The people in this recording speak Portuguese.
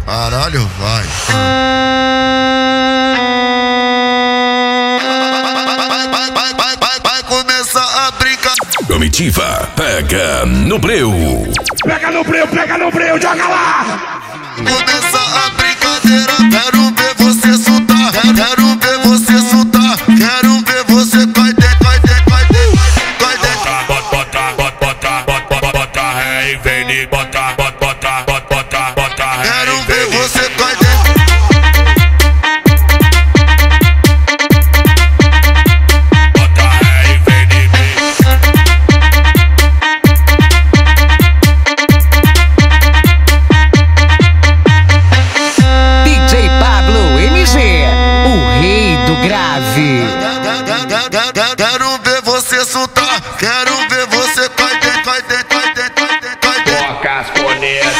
Caralho, vai. Vai começar a brincar. Comitiva, pega no breu. Pega no breu, joga lá! Começa a brincadeira, quero ver você soltar, quero ver você soltar, quero ver você vai dentro, vai dentro, vai dentro, vai dentro. Bota ré e vem de bota ré. Quero ver você vai dentro. Bota ré e vem de mim. DJ Pablo MG, o rei do grave. Quero ver você soltar, quero ver você vai dentro, vai dentro, vai dentro, vai dentro, vai dentro. Toca as cornetas.